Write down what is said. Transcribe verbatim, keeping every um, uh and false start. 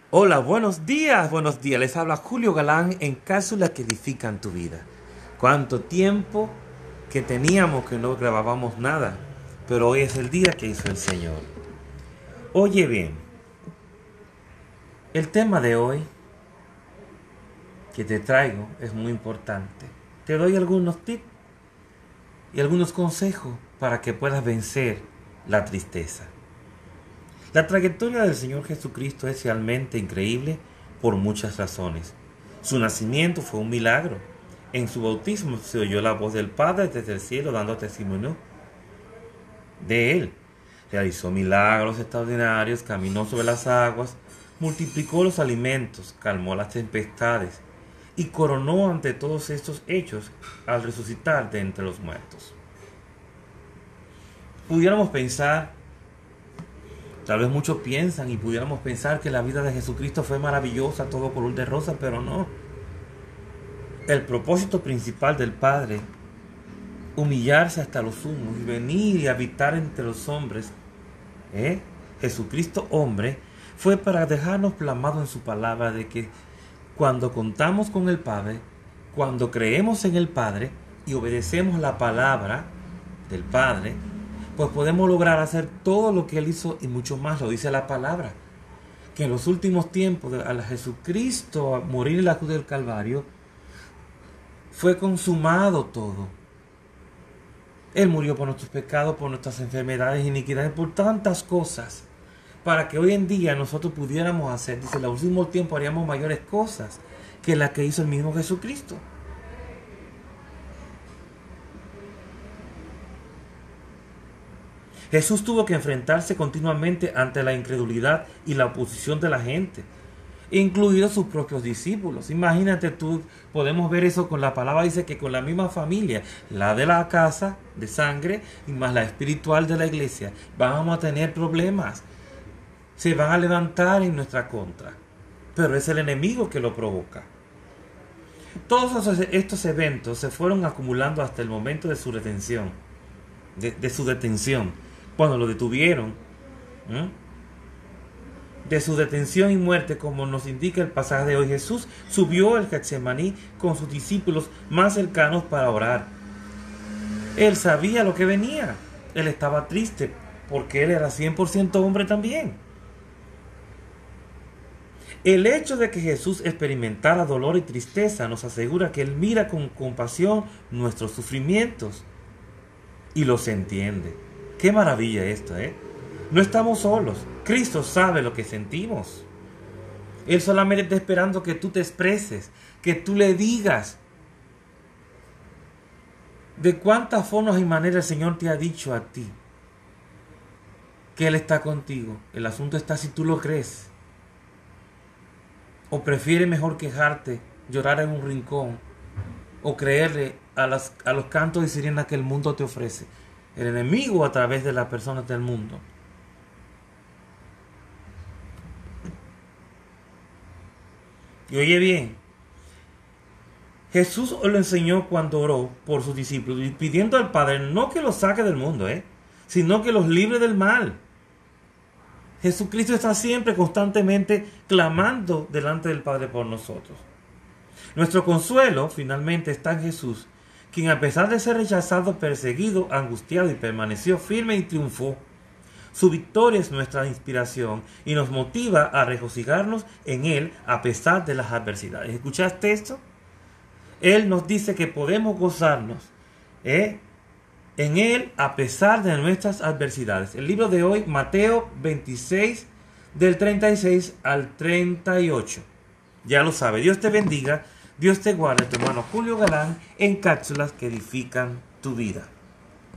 Hola, buenos días, buenos días. Les habla Julio Galán en cápsulas que edifican tu vida. ¿Cuánto tiempo que teníamos que no grabábamos nada? Pero hoy es el día que hizo el Señor. Oye bien, el tema de hoy que te traigo es muy importante. Te doy algunos tips y algunos consejos para que puedas vencer la tristeza. La trayectoria del Señor Jesucristo es realmente increíble por muchas razones. Su nacimiento fue un milagro. En su bautismo se oyó la voz del Padre desde el cielo dando testimonio de Él. Realizó milagros extraordinarios, caminó sobre las aguas, multiplicó los alimentos, calmó las tempestades y coronó ante todos estos hechos al resucitar de entre los muertos. Pudiéramos pensar Tal vez muchos piensan y pudiéramos pensar que la vida de Jesucristo fue maravillosa, todo color de rosa, pero no. El propósito principal del Padre, humillarse hasta los sumos y venir y habitar entre los hombres, ¿eh? Jesucristo hombre, fue para dejarnos plasmado en su palabra de que cuando contamos con el Padre, cuando creemos en el Padre y obedecemos la palabra del Padre, pues podemos lograr hacer todo lo que Él hizo y mucho más, lo dice la palabra. Que en los últimos tiempos, al Jesucristo a morir en la cruz del Calvario, fue consumado todo. Él murió por nuestros pecados, por nuestras enfermedades, iniquidades, por tantas cosas, para que hoy en día nosotros pudiéramos hacer, dice, en los últimos tiempos haríamos mayores cosas que las que hizo el mismo Jesucristo. Jesús tuvo que enfrentarse continuamente ante la incredulidad y la oposición de la gente, incluidos sus propios discípulos. Imagínate tú, podemos ver eso con la palabra, dice que con la misma familia, la de la casa de sangre y más la espiritual de la iglesia, vamos a tener problemas. Se van a levantar en nuestra contra, pero es el enemigo que lo provoca. Todos estos eventos se fueron acumulando hasta el momento de su retención, de, de su detención. Cuando lo detuvieron, ¿eh? de su detención y muerte, como nos indica el pasaje de hoy, Jesús subió al Getsemaní con sus discípulos más cercanos para orar. Él sabía lo que venía. Él estaba triste porque él era cien por ciento hombre también. El hecho de que Jesús experimentara dolor y tristeza nos asegura que Él mira con compasión nuestros sufrimientos y los entiende. Qué maravilla esto, ¿eh? No estamos solos. Cristo sabe lo que sentimos. Él solamente está esperando que tú te expreses, que tú le digas de cuántas formas y maneras el Señor te ha dicho a ti que Él está contigo. El asunto está si tú lo crees. O prefieres mejor quejarte, llorar en un rincón, o creerle a, las, a los cantos de sirena que el mundo te ofrece. El enemigo a través de las personas del mundo. Y oye bien, Jesús lo enseñó cuando oró por sus discípulos, pidiendo al Padre no que los saque del mundo, ¿eh? sino que los libre del mal. Jesucristo está siempre, constantemente, clamando delante del Padre por nosotros. Nuestro consuelo, finalmente, está en Jesús, quien a pesar de ser rechazado, perseguido, angustiado y permaneció firme y triunfó. Su victoria es nuestra inspiración y nos motiva a regocijarnos en Él a pesar de las adversidades. ¿Escuchaste esto? Él nos dice que podemos gozarnos ¿eh? en Él a pesar de nuestras adversidades. El libro de hoy, Mateo veintiséis, del treinta y seis al treinta y ocho. Ya lo sabe. Dios te bendiga. Dios te guarde, tu hermano Julio Galán, en cápsulas que edifican tu vida.